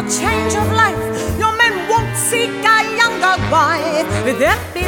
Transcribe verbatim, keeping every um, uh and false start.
change of life, your men won't seek a younger wife. With